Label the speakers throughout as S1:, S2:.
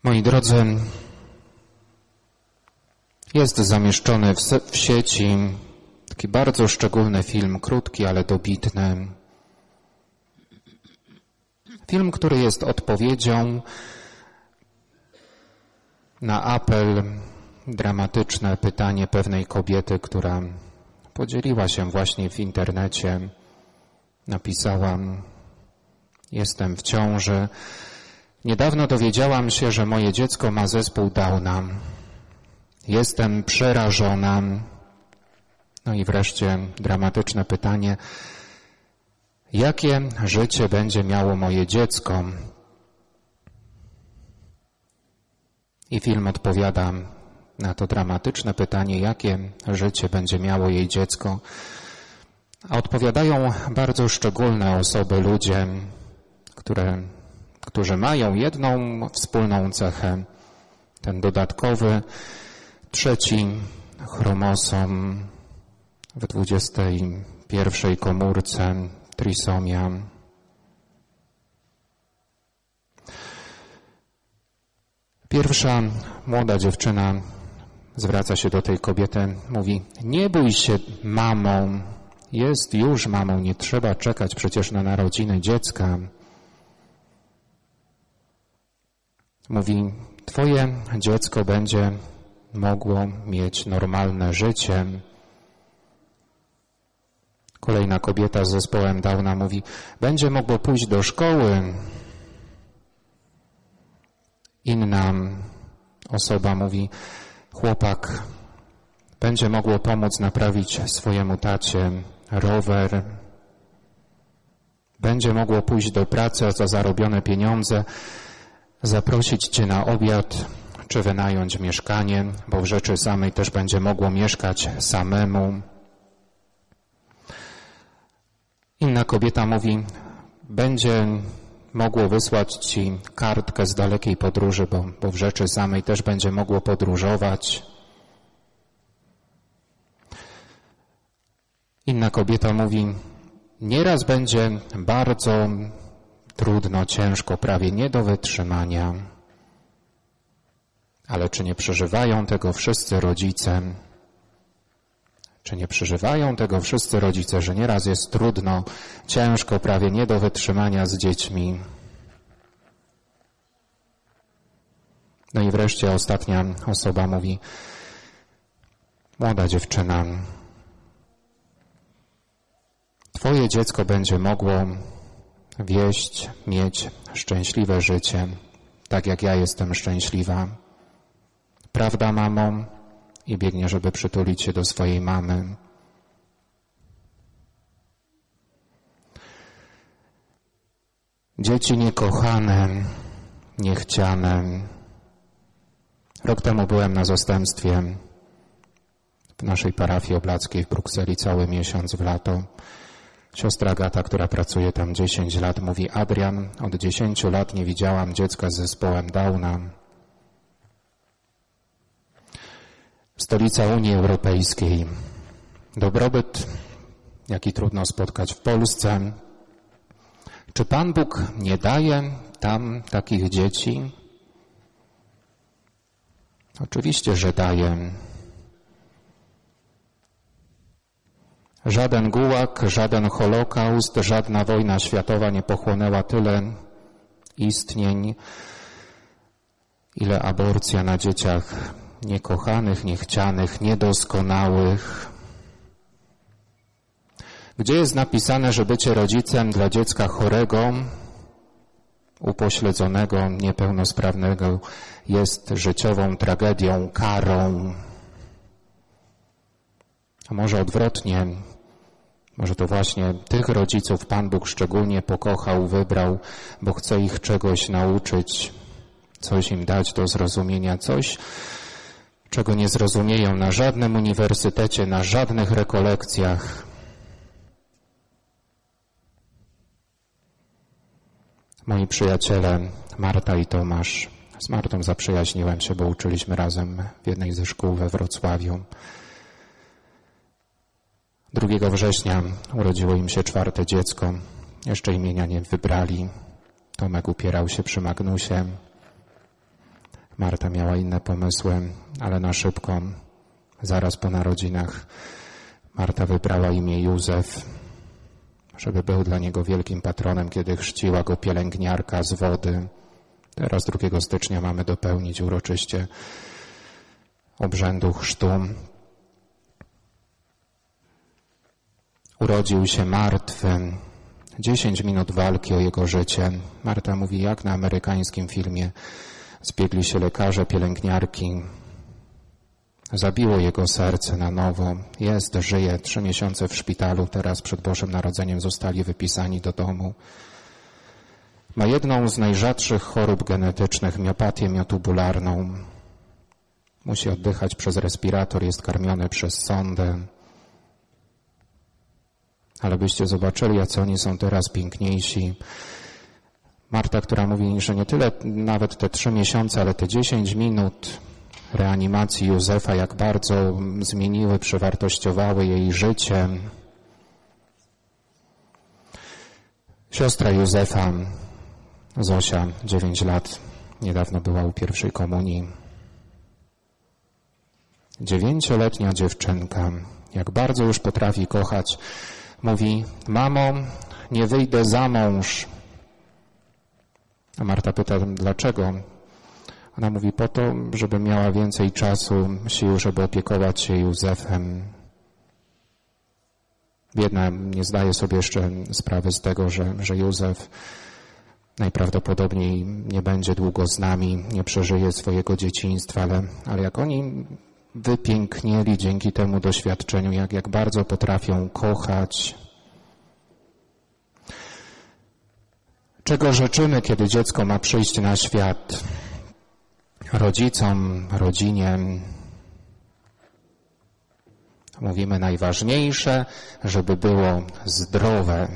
S1: Moi drodzy, jest zamieszczony w sieci taki bardzo szczególny film, krótki, ale dobitny. Film, który jest odpowiedzią na apel, dramatyczne pytanie pewnej kobiety, która podzieliła się właśnie w internecie. Napisała: jestem w ciąży. Niedawno dowiedziałam się, że moje dziecko ma zespół Downa. Jestem przerażona. No i wreszcie dramatyczne pytanie: jakie życie będzie miało moje dziecko? I film odpowiada na to dramatyczne pytanie, jakie życie będzie miało jej dziecko. A odpowiadają bardzo szczególne osoby, ludzie, którzy mają jedną wspólną cechę. Ten dodatkowy, trzeci chromosom w 21 komórce, trisomia. Pierwsza młoda dziewczyna zwraca się do tej kobiety, mówi: nie bój się, mamo, jest już mamą, nie trzeba czekać przecież na narodziny dziecka. Mówi: twoje dziecko będzie mogło mieć normalne życie. Kolejna kobieta z zespołem Downa mówi: będzie mogło pójść do szkoły. Inna osoba mówi: chłopak będzie mogło pomóc naprawić swojemu tacie rower. Będzie mogło pójść do pracy, a za zarobione pieniądze zaprosić cię na obiad, czy wynająć mieszkanie, bo w rzeczy samej też będzie mogło mieszkać samemu. Inna kobieta mówi: będzie mogło wysłać ci kartkę z dalekiej podróży, bo w rzeczy samej też będzie mogło podróżować. Inna kobieta mówi: nieraz będzie bardzo trudno, ciężko, prawie nie do wytrzymania. Ale czy nie przeżywają tego wszyscy rodzice? Czy nie przeżywają tego wszyscy rodzice, że nieraz jest trudno, ciężko, prawie nie do wytrzymania z dziećmi? No i wreszcie ostatnia osoba mówi: młoda dziewczyna, twoje dziecko będzie mogło mieć szczęśliwe życie, tak jak ja jestem szczęśliwa. Prawda, mamo? I biegnie, żeby przytulić się do swojej mamy. Dzieci niekochane, niechciane. Rok temu byłem na zastępstwie w naszej parafii oblackiej w Brukseli cały miesiąc w lato. Siostra Agata, która pracuje tam 10 lat, mówi: Adrian, od 10 lat nie widziałam dziecka z zespołem Downa. Stolica Unii Europejskiej. Dobrobyt, jaki trudno spotkać w Polsce. Czy Pan Bóg nie daje tam takich dzieci? Oczywiście, że daje. Żaden gułag, żaden Holokaust, żadna wojna światowa nie pochłonęła tyle istnień, ile aborcja na dzieciach niekochanych, niechcianych, niedoskonałych. Gdzie jest napisane, że bycie rodzicem dla dziecka chorego, upośledzonego, niepełnosprawnego jest życiową tragedią, karą? A może odwrotnie, może to właśnie tych rodziców Pan Bóg szczególnie pokochał, wybrał, bo chce ich czegoś nauczyć, coś im dać do zrozumienia, coś, czego nie zrozumieją na żadnym uniwersytecie, na żadnych rekolekcjach. Moi przyjaciele Marta i Tomasz. Z Martą zaprzyjaźniłem się, bo uczyliśmy razem w jednej ze szkół we Wrocławiu. 2 września urodziło im się 4. dziecko. Jeszcze imienia nie wybrali. Tomek upierał się przy Magnusie. Marta miała inne pomysły, ale na szybko, zaraz po narodzinach, Marta wybrała imię Józef, żeby był dla niego wielkim patronem, kiedy chrzciła go pielęgniarka z wody. Teraz 2 stycznia mamy dopełnić uroczyście obrzędu chrztu. Urodził się martwy. 10 minut walki o jego życie. Marta mówi, jak na amerykańskim filmie. Zbiegli się lekarze, pielęgniarki. Zabiło jego serce na nowo. Jest, żyje. 3 miesiące w szpitalu. Teraz przed Bożym Narodzeniem zostali wypisani do domu. Ma jedną z najrzadszych chorób genetycznych, miopatię miotubularną. Musi oddychać przez respirator, jest karmiony przez sondę. Ale byście zobaczyli, jacy oni są teraz piękniejsi. Marta, która mówi, że nie tyle nawet te 3 miesiące, ale te 10 minut reanimacji Józefa, jak bardzo zmieniły, przewartościowały jej życie. Siostra Józefa, Zosia, 9 lat, niedawno była u pierwszej komunii. 9-letnia dziewczynka, jak bardzo już potrafi kochać. Mówi, mamo, nie wyjdę za mąż. A Marta pyta, dlaczego? Ona mówi, po to, żeby miała więcej czasu, sił, żeby opiekować się Józefem. Biedna nie zdaje sobie jeszcze sprawy z tego, że Józef najprawdopodobniej nie będzie długo z nami, nie przeżyje swojego dzieciństwa, ale jak oni wypięknieli dzięki temu doświadczeniu, jak bardzo potrafią kochać. Czego życzymy, kiedy dziecko ma przyjść na świat? Rodzicom, rodzinie. Mówimy najważniejsze, żeby było zdrowe.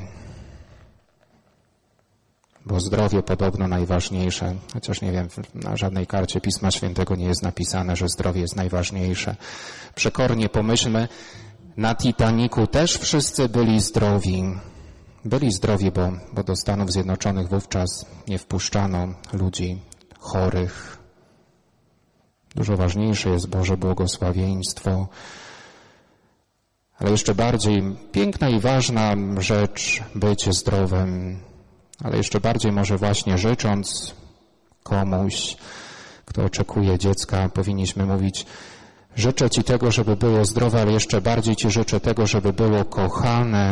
S1: Bo zdrowie podobno najważniejsze, chociaż nie wiem, na żadnej karcie Pisma Świętego nie jest napisane, że zdrowie jest najważniejsze. Przekornie pomyślmy, na Titanicu też wszyscy byli zdrowi. Byli zdrowi, bo do Stanów Zjednoczonych wówczas nie wpuszczano ludzi chorych. Dużo ważniejsze jest Boże błogosławieństwo. Ale jeszcze bardziej piękna i ważna rzecz być zdrowym. Ale jeszcze bardziej może właśnie życząc komuś, kto oczekuje dziecka, powinniśmy mówić, życzę Ci tego, żeby było zdrowe, ale jeszcze bardziej Ci życzę tego, żeby było kochane.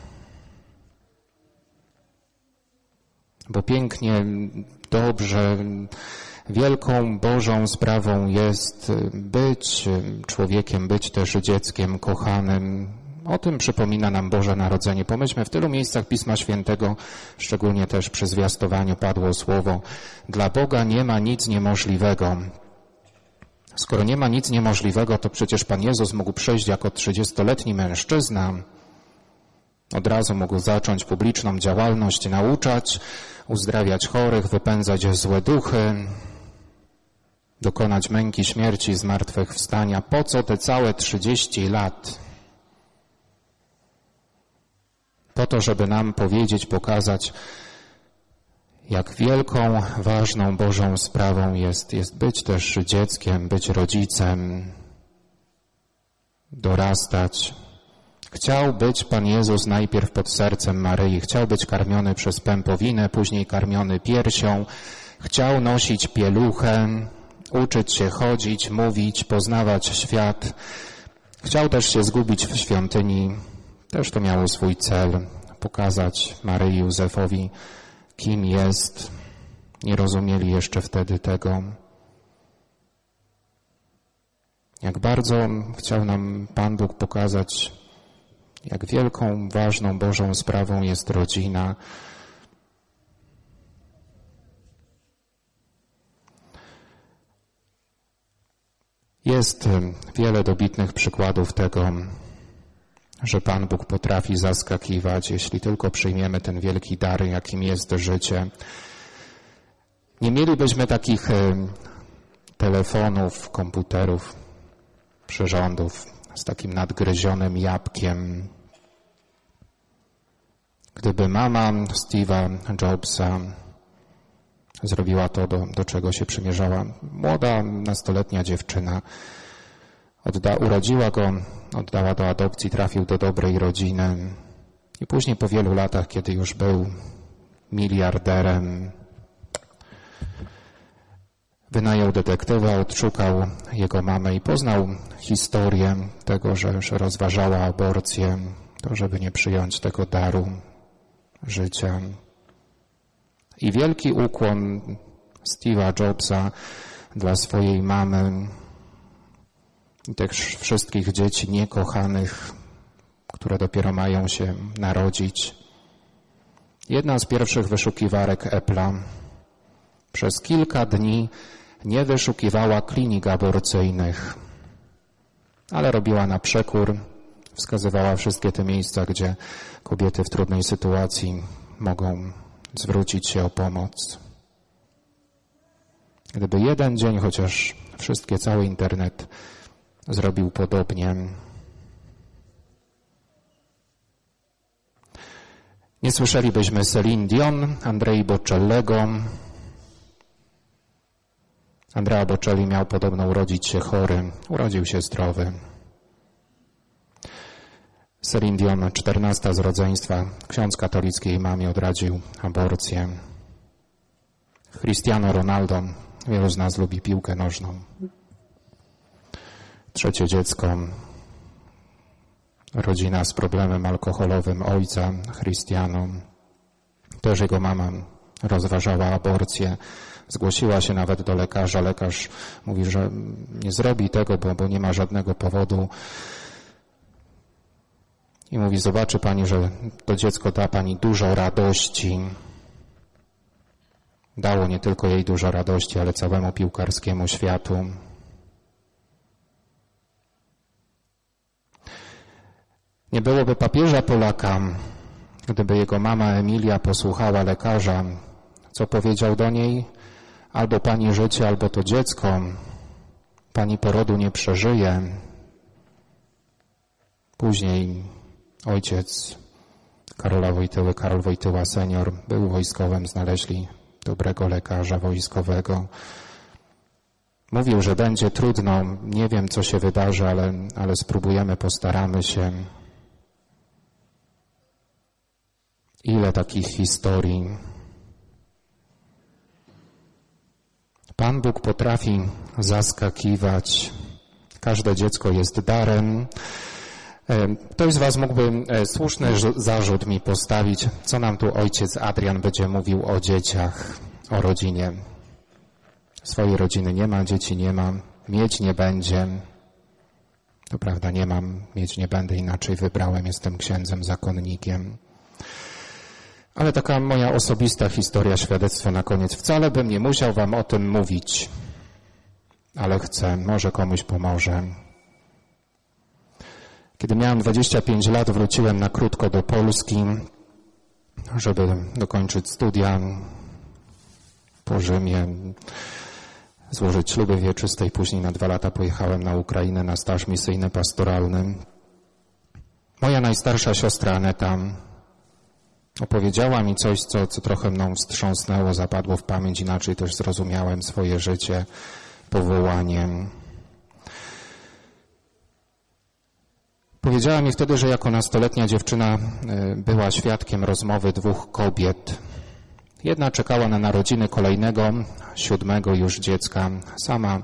S1: Bo pięknie, dobrze, wielką Bożą sprawą jest być człowiekiem, być też dzieckiem kochanym. O tym przypomina nam Boże Narodzenie. Pomyślmy, w tylu miejscach Pisma Świętego, szczególnie też przy zwiastowaniu padło słowo, dla Boga nie ma nic niemożliwego. Skoro nie ma nic niemożliwego, to przecież Pan Jezus mógł przyjść jako 30-letni mężczyzna. Od razu mógł zacząć publiczną działalność, nauczać, uzdrawiać chorych, wypędzać złe duchy, dokonać męki śmierci, zmartwychwstania. Po co te całe 30 lat? Po to, żeby nam powiedzieć, pokazać, jak wielką, ważną Bożą sprawą jest być też dzieckiem, być rodzicem, dorastać. Chciał być Pan Jezus najpierw pod sercem Maryi, chciał być karmiony przez pępowinę, później karmiony piersią, chciał nosić pieluchę, uczyć się chodzić, mówić, poznawać świat. Chciał też się zgubić w świątyni, też to miało swój cel, pokazać Maryi i Józefowi, kim jest. Nie rozumieli jeszcze wtedy tego. Jak bardzo chciał nam Pan Bóg pokazać, jak wielką, ważną Bożą sprawą jest rodzina. Jest wiele dobitnych przykładów tego, że Pan Bóg potrafi zaskakiwać, jeśli tylko przyjmiemy ten wielki dar, jakim jest życie. Nie mielibyśmy takich telefonów, komputerów, przyrządów z takim nadgryzionym jabłkiem. Gdyby mama Steve'a Jobsa zrobiła to, do czego się przymierzała. Młoda, nastoletnia dziewczyna. Urodziła go, oddała do adopcji, trafił do dobrej rodziny. I później po wielu latach, kiedy już był miliarderem, wynajął detektywa, odszukał jego mamę i poznał historię tego, że rozważała aborcję, to żeby nie przyjąć tego daru życia. I wielki ukłon Steve'a Jobsa dla swojej mamy i tych wszystkich dzieci niekochanych, które dopiero mają się narodzić. Jedna z pierwszych wyszukiwarek Apple'a przez kilka dni nie wyszukiwała klinik aborcyjnych, ale robiła na przekór, wskazywała wszystkie te miejsca, gdzie kobiety w trudnej sytuacji mogą zwrócić się o pomoc. Gdyby jeden dzień, chociaż cały internet zrobił podobnie. Nie słyszelibyśmy Céline Dion, Andrei Bocellego. Andrea Bocelli miał podobno urodzić się chory, urodził się zdrowy. Céline Dion, 14 z rodzeństwa, ksiądz katolicki jej mamie odradził aborcję. Cristiano Ronaldo, wielu z nas lubi piłkę nożną. 3 dziecko, rodzina z problemem alkoholowym ojca, Cristiano. Też jego mama rozważała aborcję. Zgłosiła się nawet do lekarza. Lekarz mówi, że nie zrobi tego, bo nie ma żadnego powodu. I mówi, zobaczy pani, że to dziecko da pani dużo radości. Dało nie tylko jej dużo radości, ale całemu piłkarskiemu światu. Nie byłoby papieża Polaka, gdyby jego mama Emilia posłuchała lekarza, co powiedział do niej: albo pani życie, albo to dziecko, pani porodu nie przeżyje. Później ojciec Karola Wojtyły, Karol Wojtyła senior, był wojskowym, znaleźli dobrego lekarza wojskowego. Mówił, że będzie trudno, nie wiem co się wydarzy, ale spróbujemy, postaramy się. Ile takich historii. Pan Bóg potrafi zaskakiwać. Każde dziecko jest darem. Ktoś z was mógłby słuszny zarzut mi postawić, co nam tu ojciec Adrian będzie mówił o dzieciach, o rodzinie. Swojej rodziny nie ma, dzieci nie ma, mieć nie będzie. To prawda, nie mam, mieć nie będę, inaczej wybrałem, jestem księdzem, zakonnikiem. Ale taka moja osobista historia, świadectwo na koniec. Wcale bym nie musiał wam o tym mówić, ale chcę, może komuś pomoże. Kiedy miałem 25 lat, wróciłem na krótko do Polski, żeby dokończyć studia po Rzymie, złożyć śluby wieczyste i później na 2 lata pojechałem na Ukrainę na staż misyjny, pastoralny. Moja najstarsza siostra Aneta opowiedziała mi coś, co trochę mną wstrząsnęło, zapadło w pamięć, inaczej też zrozumiałem swoje życie, powołanie. Powiedziała mi wtedy, że jako nastoletnia dziewczyna była świadkiem rozmowy 2 kobiet. Jedna czekała na narodziny kolejnego, 7 już dziecka, sama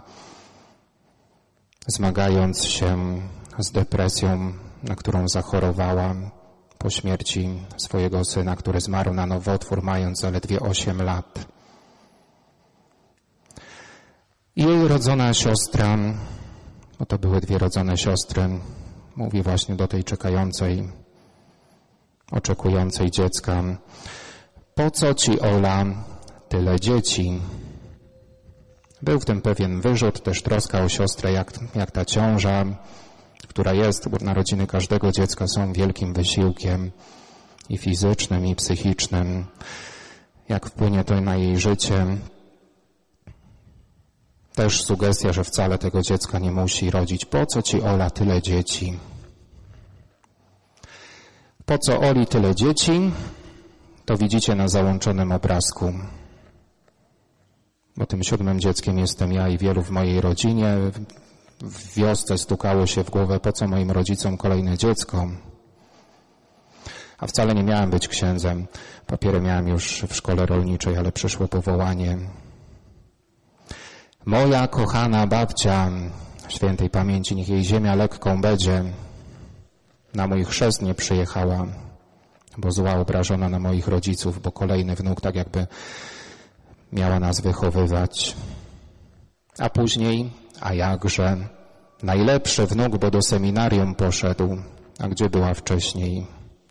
S1: zmagając się z depresją, na którą zachorowała po śmierci swojego syna, który zmarł na nowotwór, mając zaledwie 8 lat. I jej rodzona siostra, bo to były 2 rodzone siostry, mówi właśnie do tej czekającej, oczekującej dziecka: po co ci, Ola, tyle dzieci? Był w tym pewien wyrzut, też troska o siostrę, jak ta ciąża, która jest, bo narodziny każdego dziecka są wielkim wysiłkiem i fizycznym, i psychicznym. Jak wpłynie to na jej życie. Też sugestia, że wcale tego dziecka nie musi rodzić. Po co ci, Ola, tyle dzieci? Po co Oli tyle dzieci? To widzicie na załączonym obrazku. bo tym 7. dzieckiem jestem ja i wielu w mojej rodzinie. W wiosce stukało się w głowę, po co moim rodzicom kolejne dziecko. A wcale nie miałem być księdzem. Papiery miałem już w szkole rolniczej, ale przyszło powołanie. Moja kochana babcia, świętej pamięci, niech jej ziemia lekką będzie, na mój chrzest nie przyjechała, bo zła obrażona na moich rodziców, bo kolejny wnuk tak jakby miała nas wychowywać. A później, a jakże, najlepszy wnuk, bo do seminarium poszedł, a gdzie była wcześniej?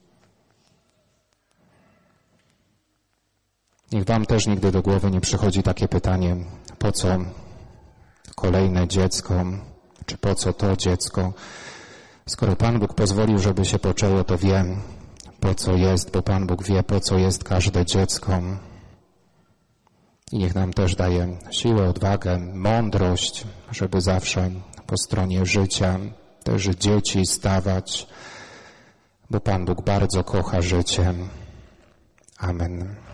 S1: Niech wam też nigdy do głowy nie przychodzi takie pytanie, po co kolejne dziecko, czy po co to dziecko? Skoro Pan Bóg pozwolił, żeby się poczęło, to wie, po co jest, bo Pan Bóg wie, po co jest każde dziecko. I niech nam też daje siłę, odwagę, mądrość, żeby zawsze po stronie życia też dzieci stawać, bo Pan Bóg bardzo kocha życie. Amen.